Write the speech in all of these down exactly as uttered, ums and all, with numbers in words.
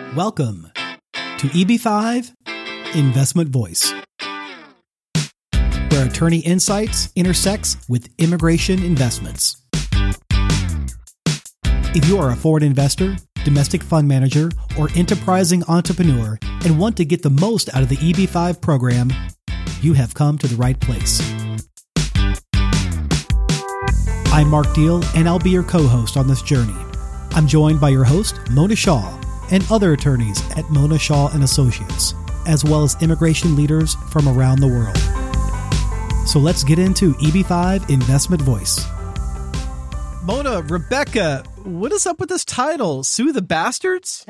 Welcome to E B five Investment Voice, where attorney insights intersects with immigration investments. If you are a foreign investor, domestic fund manager, or enterprising entrepreneur and want to get the most out of the E B five program, you have come to the right place. I'm Mark Deal, and I'll be your co-host on this journey. I'm joined by your host, Mona Shaw, and other attorneys at Mona Shaw and Associates, as well as immigration leaders from around the world. So let's get into E B five Investment Voice. Mona, Rebecca, what is up with this title? Sue the Bastards?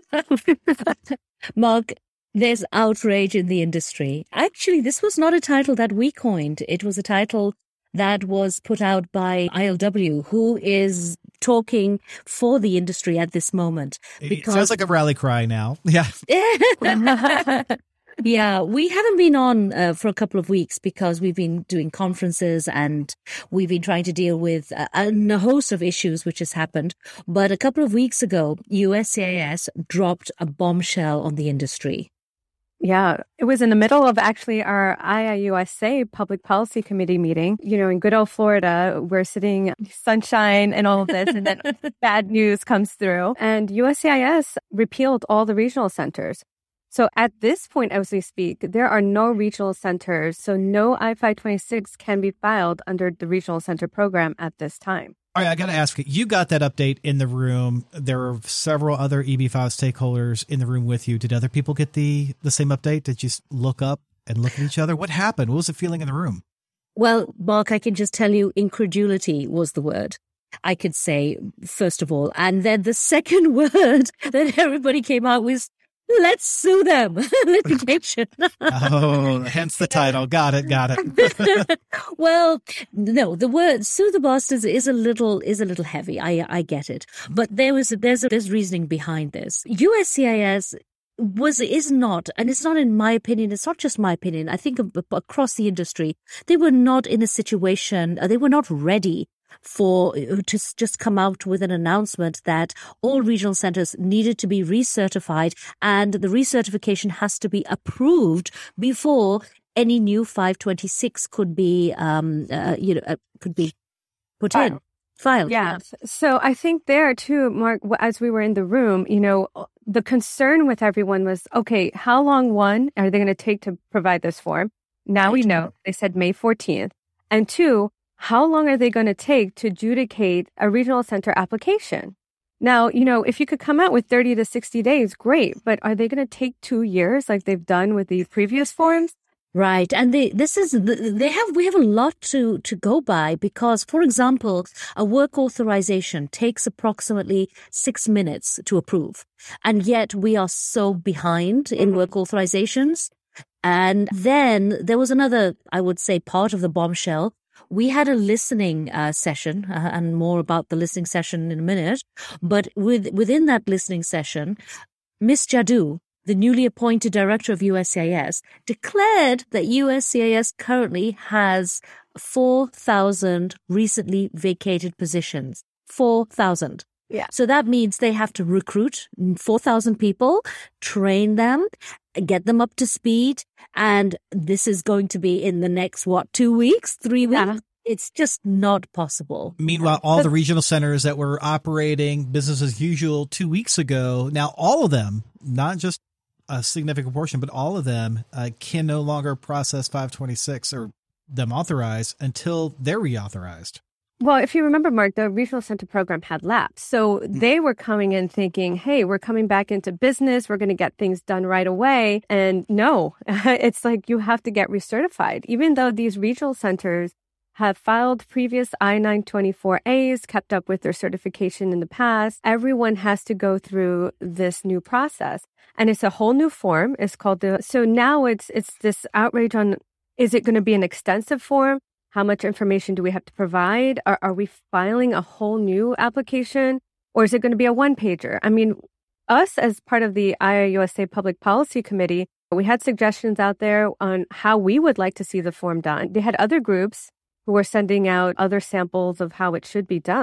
Mark, there's outrage in the industry. Actually, this was not a title that we coined. It was a title that was put out by I L W, who is talking for the industry at this moment. Because... It sounds like a rally cry now. Yeah. Yeah, we haven't been on uh, for a couple of weeks because we've been doing conferences and we've been trying to deal with uh, a host of issues which has happened. But a couple of weeks ago, U S C I S dropped a bombshell on the industry. Yeah, it was in the middle of actually our I I U S A Public Policy Committee meeting. You know, in good old Florida, we're sitting sunshine and all of this, and then bad news comes through. And U S C I S repealed all the regional centers. So at this point, as we speak, there are no regional centers. So no I five twenty-six can be filed under the regional center program at this time. All right, I got to ask you, you got that update in the room. There were several other E B five stakeholders in the room with you. Did other people get the, the same update? Did you look up and look at each other? What happened? What was the feeling in the room? Well, Mark, I can just tell you incredulity was the word I could say, first of all. And then the second word that everybody came out with, let's sue them. Litigation. Oh, hence the title. Got it. Got it. Well, no, the word sue the bastards is a little is a little heavy. I I get it, but there was there's there's reasoning behind this. U S C I S was is not, and it's not in my opinion. It's not just my opinion. I think across the industry, they were not in a situation. They were not ready for to just come out with an announcement that all regional centers needed to be recertified and the recertification has to be approved before any new five twenty-six could be um uh, you know uh, could be put Filed. in filed. Yeah. So I think there too, Mark, as we were in the room, you know, the concern with everyone was, okay, how long one are they going to take to provide this form? Now we know they said May fourteenth, and two, how long are they going to take to adjudicate a regional center application? Now, you know, if you could come out with thirty to sixty days, great. But are they going to take two years like they've done with the previous forms? Right. And they, this is, they have, we have a lot to, to go by because, for example, a work authorization takes approximately six minutes to approve. And yet we are so behind in work authorizations. And then there was another, I would say, part of the bombshell. We had a listening uh, session, uh, and more about the listening session in a minute. But with, within that listening session, Miz Jadoo, the newly appointed director of U S C I S, declared that U S C I S currently has four thousand recently vacated positions. four thousand. Yeah. So that means they have to recruit four thousand people, train them, get them up to speed. And this is going to be in the next, what, two weeks, three weeks? Yeah. It's just not possible. Meanwhile, all the regional centers that were operating business as usual two weeks ago, now all of them, not just a significant portion, but all of them uh, can no longer process five twenty-six or them authorized until they're reauthorized. Well, if you remember, Mark, the regional center program had lapsed. So they were coming in thinking, hey, we're coming back into business. We're going to get things done right away. And no, it's like you have to get recertified. Even though these regional centers have filed previous I nine twenty-four A's, kept up with their certification in the past, everyone has to go through this new process. And it's a whole new form. It's called the, so now it's, it's this outrage on, is it going to be an extensive form? How much information do we have to provide? Are, are we filing a whole new application? Or is it going to be a one-pager? I mean, us as part of the I I U S A Public Policy Committee, we had suggestions out there on how we would like to see the form done. They had other groups who were sending out other samples of how it should be done.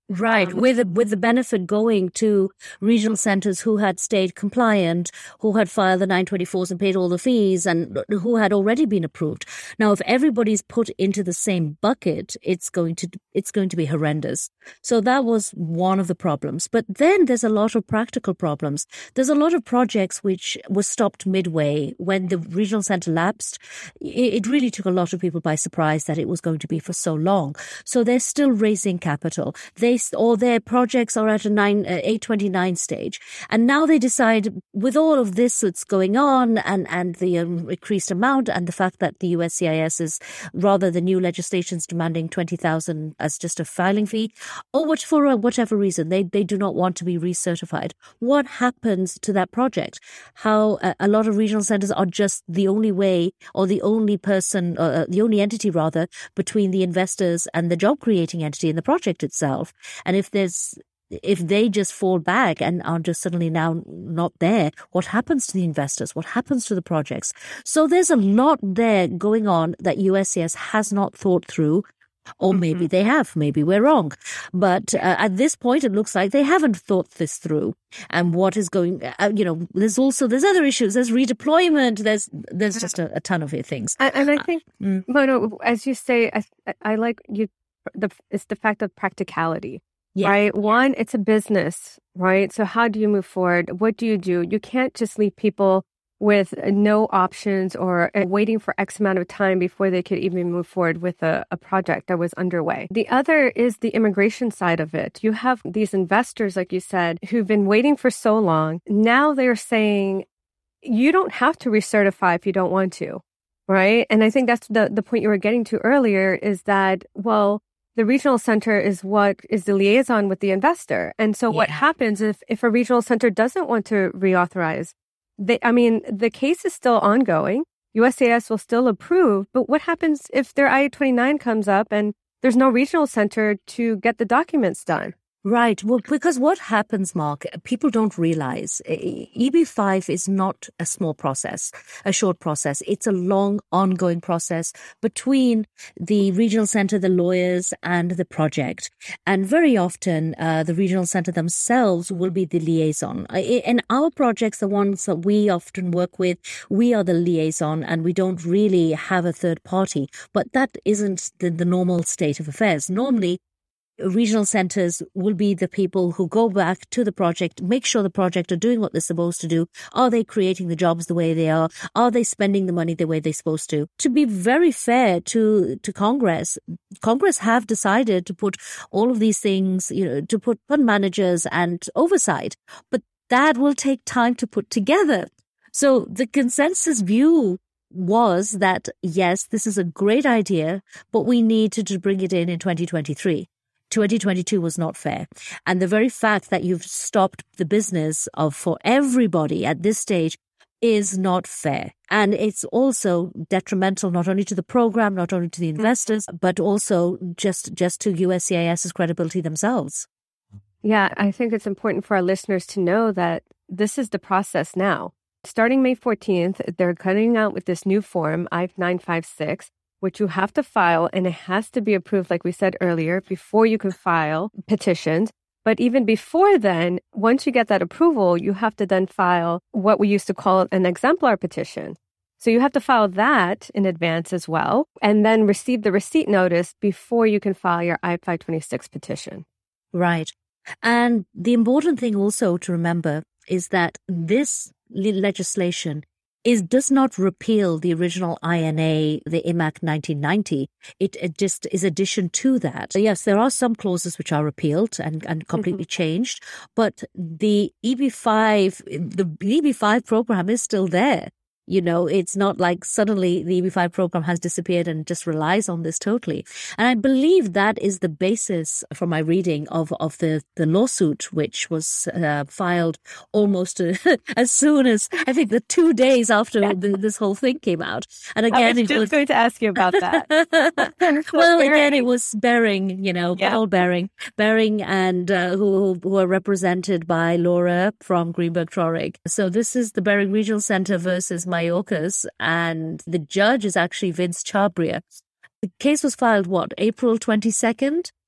Right, Um, with the, with the benefit going to regional centers who had stayed compliant, who had filed the nine twenty-fours and paid all the fees, and who had already been approved. Now, if everybody's put into the same bucket, it's going to it's going to be horrendous. So that was one of the problems. But then there's a lot of practical problems. There's a lot of projects which were stopped midway when the regional center lapsed. It, it really took a lot of people by surprise that it was going to be for so long. So they're still raising capital. They or their projects are at a nine, uh, eight twenty-nine stage. And now they decide, with all of this that's going on and, and the um, increased amount and the fact that the U S C I S is, rather the new legislation's demanding twenty thousand as just a filing fee, or what, for uh, whatever reason, they, they do not want to be recertified. What happens to that project? How uh, a lot of regional centers are just the only way, or the only person, uh, the only entity rather, between the investors and the job creating entity in the project itself. And if there's, if they just fall back and are just suddenly now not there, what happens to the investors? What happens to the projects? So there's a lot there going on that U S C I S has not thought through, or maybe they have. Maybe we're wrong. But uh, at this point, it looks like they haven't thought this through. And what is going, uh, you know, there's also, there's other issues. There's redeployment. There's, there's just a, a ton of things. And, and I think, Uh, mm. Mona, as you say, I, I like you, the, it's the fact of practicality. Yeah. Right. One, it's a business, right? So how do you move forward? What do you do? You can't just leave people with no options or uh, waiting for X amount of time before they could even move forward with a, a project that was underway. The other is the immigration side of it. You have these investors, like you said, who've been waiting for so long. Now they're saying, you don't have to recertify if you don't want to, right? And I think that's the, the point you were getting to earlier is that, well, the regional center is what is the liaison with the investor. And so what Yeah. happens if, if a regional center doesn't want to reauthorize? They, I mean, the case is still ongoing. U S C I S will still approve. But what happens if their I eight twenty-nine comes up and there's no regional center to get the documents done? Right. Well, because what happens, Mark, people don't realize E B five is not a small process, a short process. It's a long, ongoing process between the regional center, the lawyers, and the project. And very often, uh, the regional center themselves will be the liaison. In our projects, the ones that we often work with, we are the liaison, and we don't really have a third party. But that isn't the, the normal state of affairs. Normally, regional centers will be the people who go back to the project, make sure the project are doing what they're supposed to do. Are they creating the jobs the way they are? Are they spending the money the way they're supposed to? To be very fair to, to Congress, Congress have decided to put all of these things, you know, to put fund managers and oversight, but that will take time to put together. So the consensus view was that, yes, this is a great idea, but we need to, to bring it in in twenty twenty-three. twenty twenty-two was not fair. And the very fact that you've stopped the business of for everybody at this stage is not fair. And it's also detrimental not only to the program, not only to the investors, but also just, just to USCIS's credibility themselves. Yeah, I think it's important for our listeners to know that this is the process now. Starting May fourteenth, they're coming out with this new form, I nine five six, which you have to file, and it has to be approved, like we said earlier, before you can file petitions. But even before then, once you get that approval, you have to then file what we used to call an exemplar petition. So you have to file that in advance as well, and then receive the receipt notice before you can file your I five twenty-six petition. Right. And the important thing also to remember is that this legislation is does not repeal the original I N A, the I M A C nineteen ninety. It, it just is addition to that. So yes, there are some clauses which are repealed and, and completely mm-hmm. changed, but the E B five, the E B five program is still there. You know, it's not like suddenly the E B five program has disappeared and just relies on this totally. And I believe that is the basis for my reading of, of the, the lawsuit, which was uh, filed almost uh, as soon as, I think, the two days after the, this whole thing came out. And again, I was it just was going to ask you about that. Well, again, it was Bering, you know, yeah. Paul Bering, Bering and uh, who, who are represented by Laura from Greenberg Traurig. So this is the Bering Regional Center versus Mayorkas, and the judge is actually Vince Chabria. The case was filed, what, April twenty-second?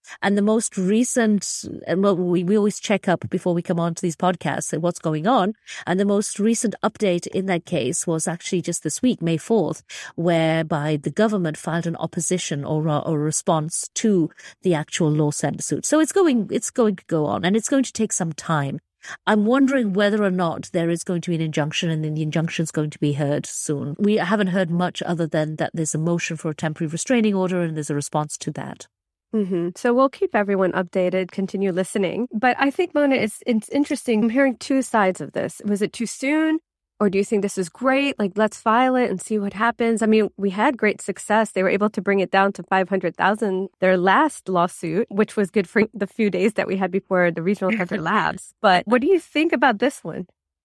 And the most recent, and well, we, we always check up before we come on to these podcasts and what's going on. And the most recent update in that case was actually just this week, May fourth, whereby the government filed an opposition or, or response to the actual law center suit. So it's going, it's going to go on, and it's going to take some time. I'm wondering whether or not there is going to be an injunction, and then the injunction is going to be heard soon. We haven't heard much other than that there's a motion for a temporary restraining order and there's a response to that. Mm-hmm. So we'll keep everyone updated, continue listening. But I think, Mona, it's, it's interesting. I'm hearing two sides of this. Was it too soon? Or do you think this is great? Like, let's file it and see what happens. I mean, we had great success. They were able to bring it down to five hundred thousand, their last lawsuit, which was good for the few days that we had before the regional center labs. But what do you think about this one?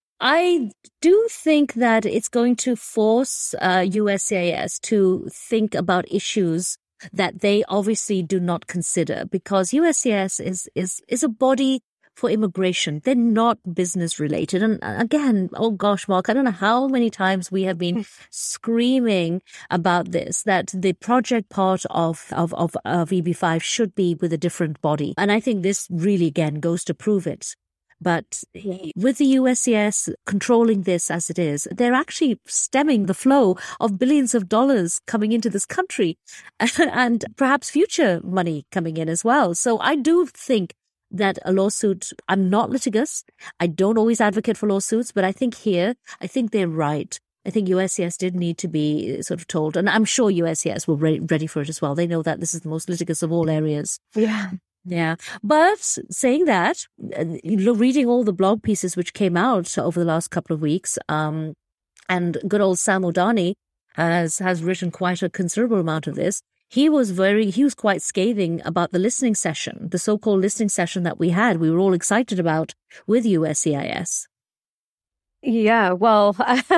I do think that it's going to force uh, U S C I S to think about issues that they obviously do not consider, because U S C I S is, is, is a body for immigration. They're not business related. And again, oh gosh, Mark, I don't know how many times we have been screaming about this, that the project part of, of, of, of E B five should be with a different body. And I think this really, again, goes to prove it. But with the U S C I S controlling this as it is, they're actually stemming the flow of billions of dollars coming into this country and perhaps future money coming in as well. So I do think that a lawsuit, I'm not litigious. I don't always advocate for lawsuits, but I think here, I think they're right. I think U S C I S did need to be sort of told, and I'm sure U S C I S were ready, ready for it as well. They know that this is the most litigious of all areas. Yeah. Yeah. But saying that, reading all the blog pieces which came out over the last couple of weeks, um, and good old Sam Odani has, has written quite a considerable amount of this. He was very, he was quite scathing about the listening session, the so-called listening session that we had. We were all excited about with U S C I S. Yeah, well,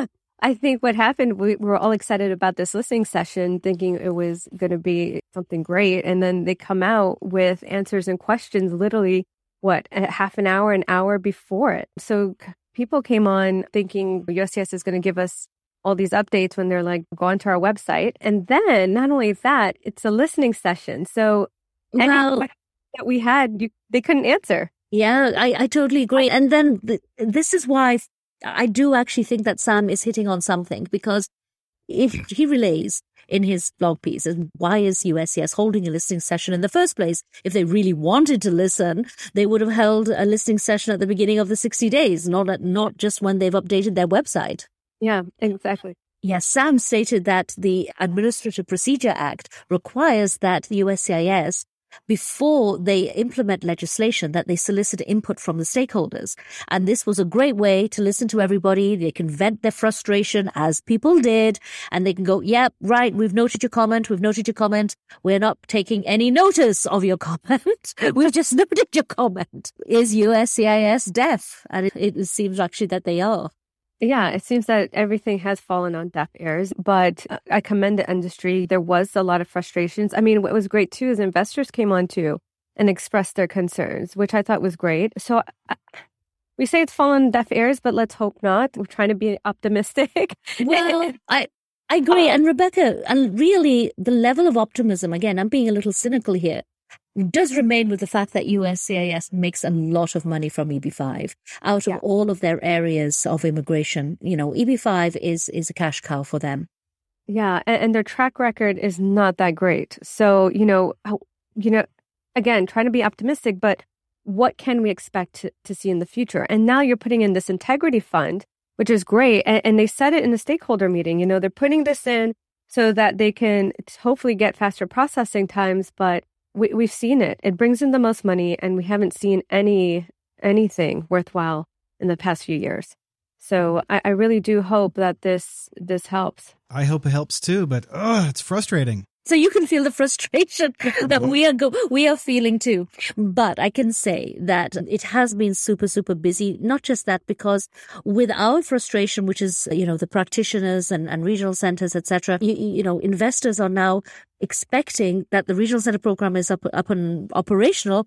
I think what happened, we were all excited about this listening session, thinking it was going to be something great. And then they come out with answers and questions literally, what, a half an hour, an hour before it. So people came on thinking U S C I S is going to give us all these updates when they're like, go onto our website. And then not only that, it's a listening session. So well, that we had, you, they couldn't answer. Yeah, I, I totally agree. And then th- this is why I do actually think that Sam is hitting on something, because if he relays in his blog piece, and why is U S C I S holding a listening session in the first place? If they really wanted to listen, they would have held a listening session at the beginning of the sixty days, not at, not just when they've updated their website. Yeah, exactly. Yes, Sam stated that the Administrative Procedure Act requires that the U S C I S, before they implement legislation, that they solicit input from the stakeholders. And this was a great way to listen to everybody. They can vent their frustration, as people did, and they can go, yep, yeah, right, we've noted your comment, we've noted your comment. We're not taking any notice of your comment. We've just noted your comment. Is U S C I S deaf? And it, it seems actually that they are. Yeah, it seems that everything has fallen on deaf ears, but I commend the industry. There was a lot of frustrations. I mean, what was great too is investors came on too and expressed their concerns, which I thought was great. So uh, we say it's fallen on deaf ears, but let's hope not. We're trying to be optimistic. Well, I, I agree. And Rebecca, and really the level of optimism, again, I'm being a little cynical here, does remain with the fact that U S C I S makes a lot of money from E B five out of yeah. all of their areas of immigration. You know, E B five is, is a cash cow for them. Yeah. And, and their track record is not that great. So, you know, you know, again, trying to be optimistic, but what can we expect to, to see in the future? And now you're putting in this integrity fund, which is great. And, and they said it in the stakeholder meeting, you know, they're putting this in so that they can hopefully get faster processing times, but We, we've seen it. It brings in the most money, and we haven't seen any anything worthwhile in the past few years. So I, I really do hope that this this helps. I hope it helps too, but oh, it's frustrating. So you can feel the frustration that we are go- we are feeling too. But I can say that it has been super, super busy. Not just that, because with our frustration, which is, you know, the practitioners and, and regional centers, et cetera, you, you know, investors are now expecting that the regional center program is up, up and operational.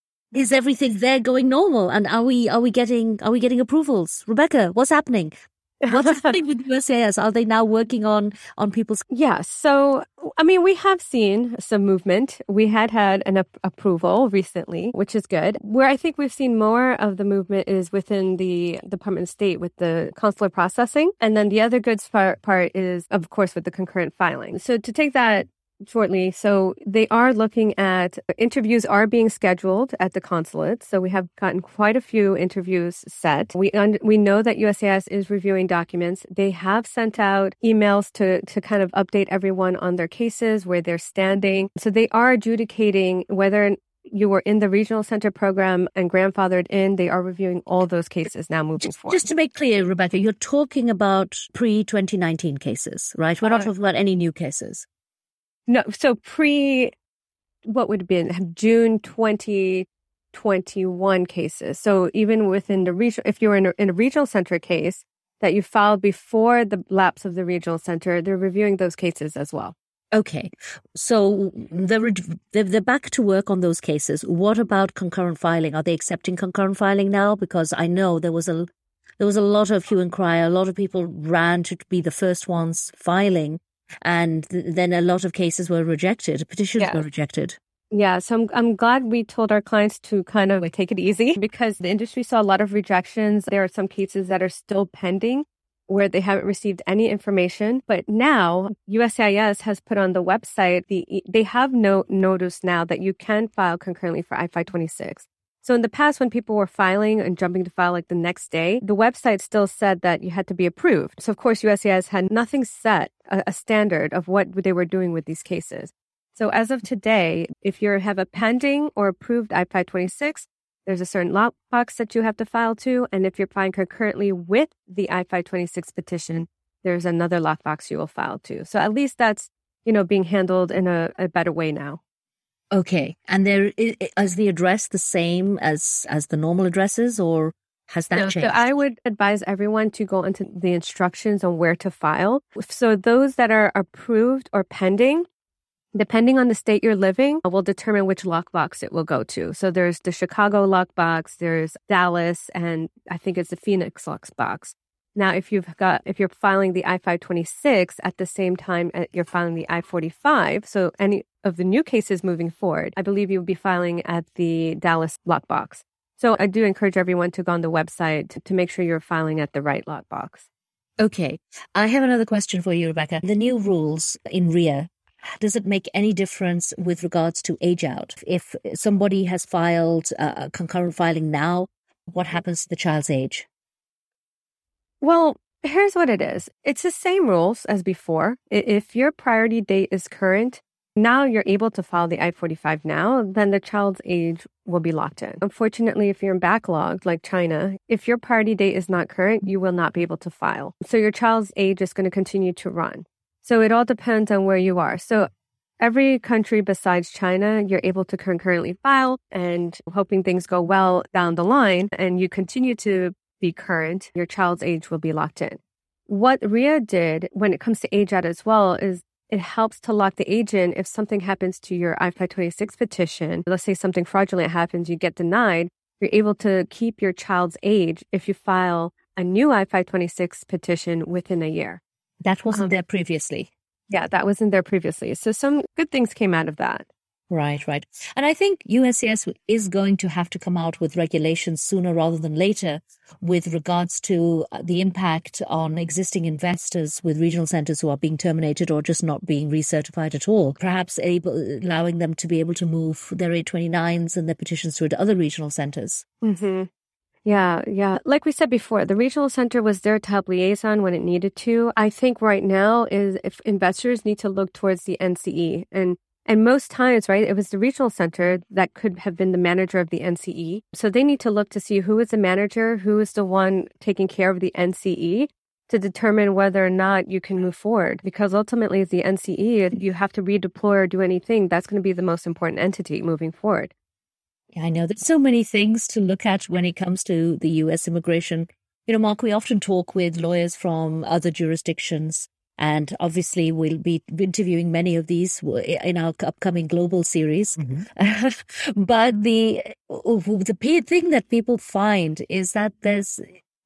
Is everything there going normal? And are we, are we getting, are we getting approvals? Rebecca, what's happening? What's happening with U S C I S? Are they now working on, on people's... Yeah. So, I mean, we have seen some movement. We had had an ap- approval recently, which is good. Where I think we've seen more of the movement is within the Department of State with the consular processing. And then the other good part, part is, of course, with the concurrent filing. So to take that shortly. So they are looking at interviews are being scheduled at the consulate. So we have gotten quite a few interviews set. We un- we know that U S C I S is reviewing documents. They have sent out emails to to kind of update everyone on their cases, where they're standing. So they are adjudicating whether you were in the regional center program and grandfathered in. They are reviewing all those cases now moving just, forward. Just to make clear, Rebecca, you're talking about pre twenty nineteen cases, right? We're not uh, talking about any new cases. No, so pre, what would have been June twenty twenty-one cases. So even within the region, if you're in a, in a regional center case that you filed before the lapse of the regional center, they're reviewing those cases as well. Okay. So they're, they're back to work on those cases. What about concurrent filing? Are they accepting concurrent filing now? Because I know there was a, there was a lot of hue and cry. A lot of people ran to be the first ones filing. And th- then a lot of cases were rejected. Petitions yeah. were rejected. Yeah, so I'm, I'm glad we told our clients to kind of like, take it easy, because the industry saw a lot of rejections. There are some cases that are still pending where they haven't received any information. But now U S C I S has put on the website, the they have no notice now that you can file concurrently for I five twenty-six. So in the past, when people were filing and jumping to file like the next day, the website still said that you had to be approved. So of course, U S C I S had nothing set, a, a standard of what they were doing with these cases. So as of today, if you have a pending or approved I five twenty-six, there's a certain lockbox that you have to file to. And if you're filing concurrently with the I five twenty-six petition, there's another lockbox you will file to. So at least that's, you know, being handled in a, a better way now. Okay. And there is the address the same as, as the normal addresses, or has that no, changed? So I would advise everyone to go into the instructions on where to file. So those that are approved or pending, depending on the state you're living, will determine which lockbox it will go to. So there's the Chicago lockbox, there's Dallas, and I think it's the Phoenix lockbox. Now, if you've got, if you're filing the I five twenty-six at the same time you're filing the I forty-five, so any of the new cases moving forward, I believe you'll be filing at the Dallas lockbox. So I do encourage everyone to go on the website to, to make sure you're filing at the right lockbox. Okay. I have another question for you, Rebecca. The new rules in R I A, does it make any difference with regards to age out? If somebody has filed uh, concurrent filing now, what happens to the child's age? Well, here's what it is. It's the same rules as before. If your priority date is current, now you're able to file the I forty-five now, then the child's age will be locked in. Unfortunately, if you're in backlog, like China, if your priority date is not current, you will not be able to file. So your child's age is going to continue to run. So it all depends on where you are. So every country besides China, you're able to concurrently file, and hoping things go well down the line and you continue to be current, your child's age will be locked in. What R I A did when it comes to age out as well is it helps to lock the age in if something happens to your I five twenty-six petition. Let's say something fraudulent happens, you get denied, you're able to keep your child's age if you file a new I five twenty-six petition within a year. That wasn't um, there previously. Yeah, that wasn't there previously. So some good things came out of that. Right, right. And I think U S C I S is going to have to come out with regulations sooner rather than later with regards to the impact on existing investors with regional centers who are being terminated or just not being recertified at all. Perhaps able, allowing them to be able to move their eight twenty-nines and their petitions to other regional centers. Mm-hmm. Yeah, yeah. Like we said before, the regional center was there to help liaison when it needed to. I think right now is if investors need to look towards the N C E. And And most times, right, it was the regional center that could have been the manager of the N C E. So they need to look to see who is the manager, who is the one taking care of the N C E to determine whether or not you can move forward. Because ultimately, as the N C E, if you have to redeploy or do anything, that's going to be the most important entity moving forward. Yeah, I know there's so many things to look at when it comes to the U S immigration. You know, Mark, we often talk with lawyers from other jurisdictions. And obviously, we'll be interviewing many of these in our upcoming global series. Mm-hmm. But the the thing that people find is that there's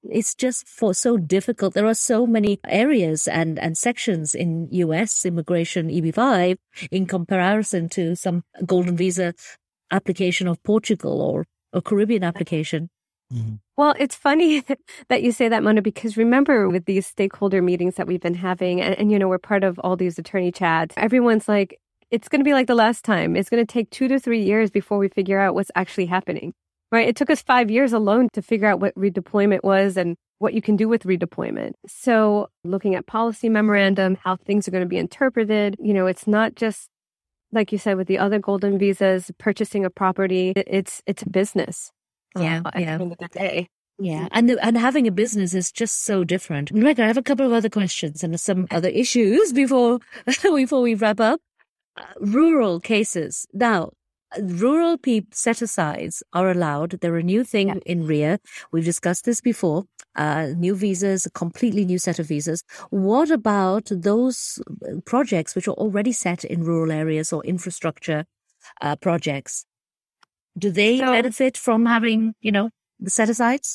it's just for so difficult. There are so many areas and, and sections in U S immigration E B five in comparison to some golden visa application of Portugal or a Caribbean application. Mm-hmm. Well, it's funny that you say that, Mona, because remember with these stakeholder meetings that we've been having, and, and you know, we're part of all these attorney chats, everyone's like, it's going to be like the last time. It's going to take two to three years before we figure out what's actually happening, right? It took us five years alone to figure out what redeployment was and what you can do with redeployment. So looking at policy memorandum, how things are going to be interpreted, you know, it's not just, like you said, with the other golden visas, purchasing a property, it's it's a business. Yeah, uh, at yeah. the end of the day. Yeah, and the, and having a business is just so different. Rebecca, I have a couple of other questions and some other issues before before we wrap up. Uh, rural cases. Now, rural pe- set-asides are allowed. They're a new thing yeah. in R I A. We've discussed this before. Uh, new visas, a completely new set of visas. What about those projects which are already set in rural areas or infrastructure uh, projects? Do they so, benefit from having, you know, the set-asides?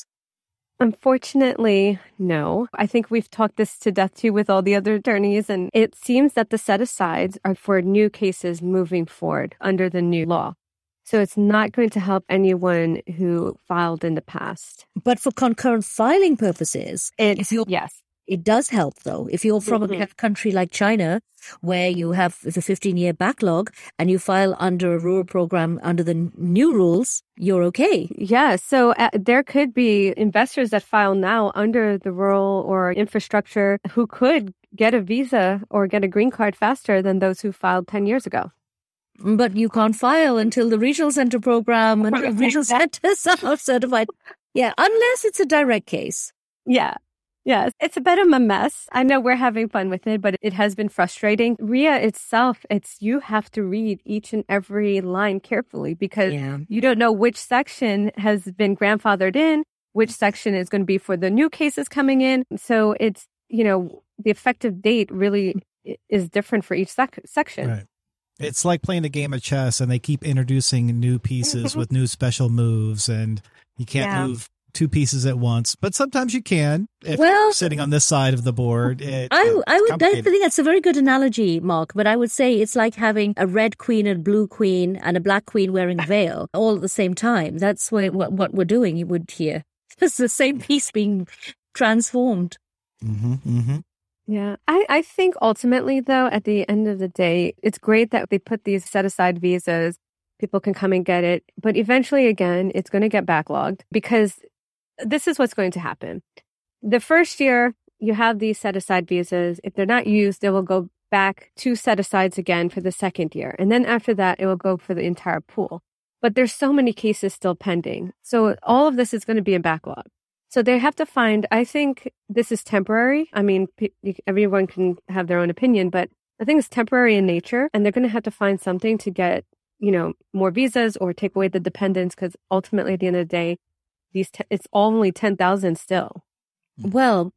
Unfortunately, no. I think we've talked this to death too with all the other attorneys, and it seems that the set-asides are for new cases moving forward under the new law. So it's not going to help anyone who filed in the past. But for concurrent filing purposes, it, if you're, yes. It does help, though. If you're from mm-hmm. a country like China, where you have the fifteen-year backlog and you file under a rural program under the new rules, you're okay. Yeah, so uh, there could be investors that file now under the rural or infrastructure who could get a visa or get a green card faster than those who filed ten years ago. But you can't file until the regional center program and the regional centers are certified. Yeah, unless it's a direct case. Yeah. Yes, it's a bit of a mess. I know we're having fun with it, but it has been frustrating. R I A itself, it's you have to read each and every line carefully because yeah. you don't know which section has been grandfathered in, which section is going to be for the new cases coming in. So it's, you know, the effective date really is different for each sec- section. Right. It's like playing a game of chess and they keep introducing new pieces with new special moves and you can't yeah. move two pieces at once, but sometimes you can. If well, sitting on this side of the board, it, I, I would. I think that's a very good analogy, Mark. But I would say it's like having a red queen and a blue queen and a black queen wearing a veil all at the same time. That's what what, what we're doing. You would hear it's the same piece being transformed. Mm-hmm, mm-hmm. Yeah, I, I think ultimately, though, at the end of the day, it's great that they put these set-aside visas. People can come and get it, but eventually, again, it's going to get backlogged because this is what's going to happen. The first year, you have these set-aside visas. If they're not used, they will go back to set-asides again for the second year. And then after that, it will go for the entire pool. But there's so many cases still pending. So all of this is going to be a backlog. So they have to find, I think this is temporary. I mean, p- everyone can have their own opinion, but I think it's temporary in nature. And they're going to have to find something to get, you know, more visas or take away the dependents because ultimately at the end of the day, These t- it's only ten thousand still. Well,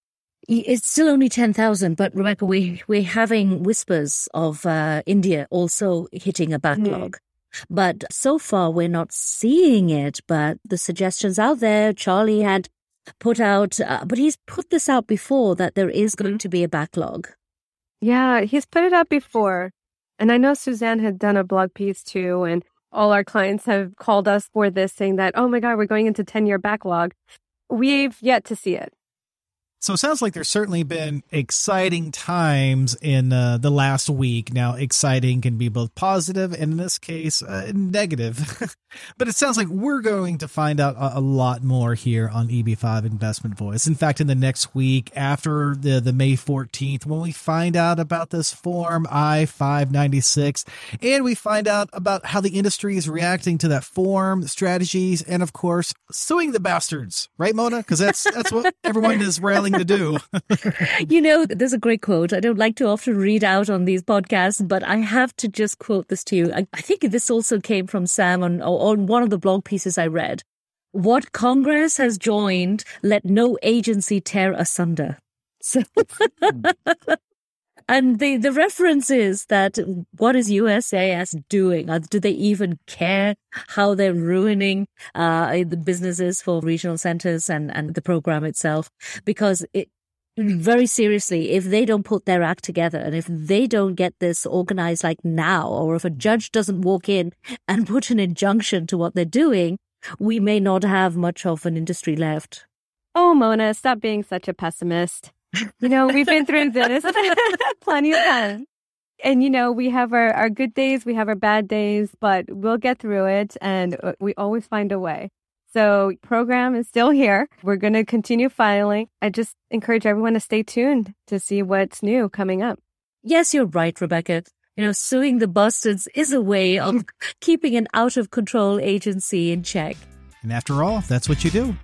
it's still only ten thousand, but Rebecca, we, we're having whispers of uh, India also hitting a backlog. Mm. But so far, we're not seeing it, but the suggestions out there, Charlie had put out, uh, but he's put this out before that there is going to be a backlog. Yeah, he's put it out before. And I know Suzanne had done a blog piece too, and all our clients have called us for this saying that, oh my God, we're going into ten-year backlog. We've yet to see it. So it sounds like there's certainly been exciting times in uh, the last week. Now, exciting can be both positive and in this case, uh, negative. But it sounds like we're going to find out a, a lot more here on E B five Investment Voice. In fact, in the next week after the, the May fourteenth, when we find out about this Form I five ninety-six and we find out about how the industry is reacting to that form, strategies, and of course, suing the bastards. Right, Mona? Because that's, that's what everyone is railing to do. You know, there's a great quote. I don't like to often read out on these podcasts, but I have to just quote this to you. I, I think this also came from Sam on, on one of the blog pieces I read. What Congress has joined, let no agency tear asunder. So And the, the reference is that what is U S A S doing? Do they even care how they're ruining uh, the businesses for regional centers and, and the program itself? Because it, very seriously, if they don't put their act together and if they don't get this organized like now, or if a judge doesn't walk in and put an injunction to what they're doing, we may not have much of an industry left. Oh, Mona, stop being such a pessimist. You know, we've been through this plenty of times. And, you know, we have our, our good days, we have our bad days, but we'll get through it and we always find a way. So program is still here. We're going to continue filing. I just encourage everyone to stay tuned to see what's new coming up. Yes, you're right, Rebecca. You know, suing the bastards is a way of keeping an out-of-control agency in check. And after all, that's what you do.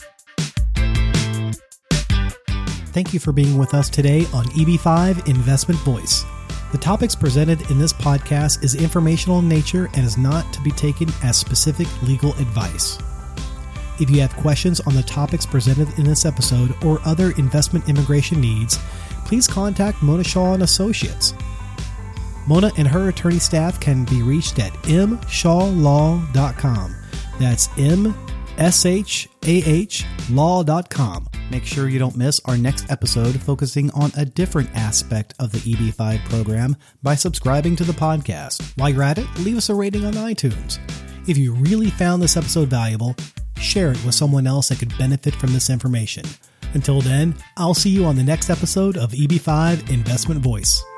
Thank you for being with us today on E B five Investment Voice. The topics presented in this podcast is informational in nature and is not to be taken as specific legal advice. If you have questions on the topics presented in this episode or other investment immigration needs, please contact Mona Shaw and Associates. Mona and her attorney staff can be reached at m shaw law dot com. That's M S H A H law dot com. Make sure you don't miss our next episode focusing on a different aspect of the E B five program by subscribing to the podcast. While you're at it, leave us a rating on iTunes. If you really found this episode valuable, share it with someone else that could benefit from this information. Until then, I'll see you on the next episode of E B five Investment Voice.